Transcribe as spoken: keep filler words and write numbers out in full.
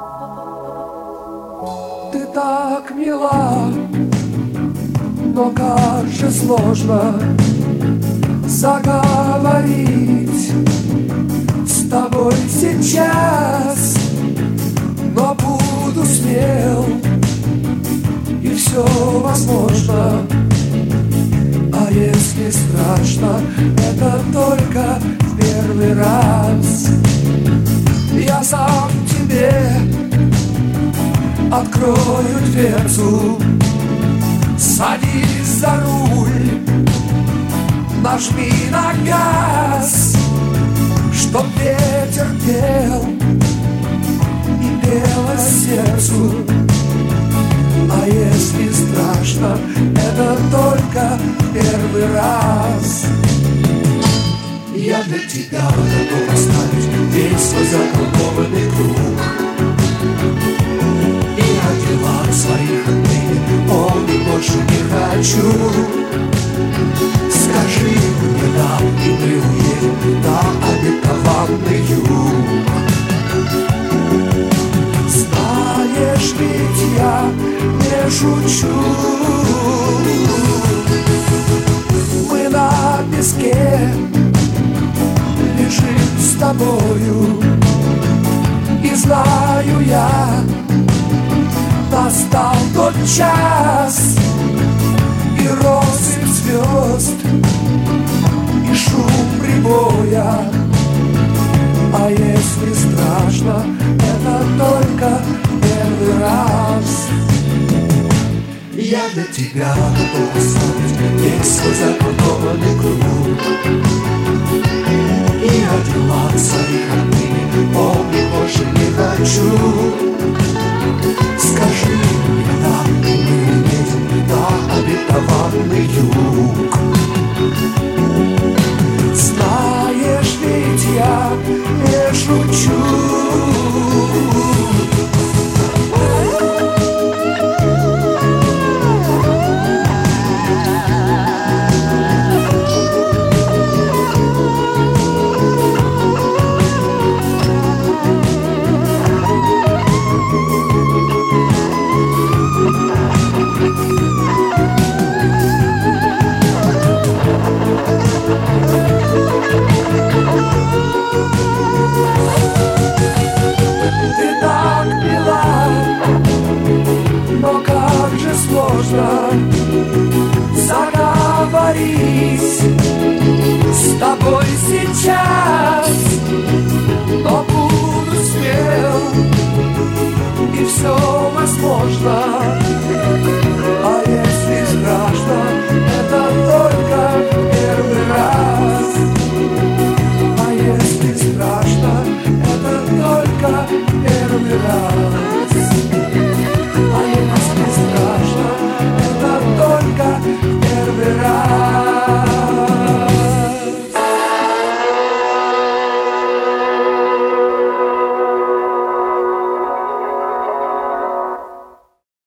Ты так мила, но как же сложно заговорить с тобой сейчас. Но буду смел, и все возможно. А если страшно, это только в первый раз. Я сам тебе открою дверцу. Садись за руль, нажми на газ, чтоб ветер пел и пело сердцу. А если страшно, это только первый раз. Я для тебя готов оставить весь свой заколдованный круг и от дела своих отныне помнить больше не хочу. Скажи мне да, и мы уедем на обетованный юг. Знаешь, ведь я не шучу. Мы на песке лежим с тобою, и знаю я, настал тот час, и россыпь звезд, и шум прибоя. А если страшно, это только первый раз. Я для тебя готов оставить весь свой заколдованный круг и о делах своих отныне помнить больше не хочу.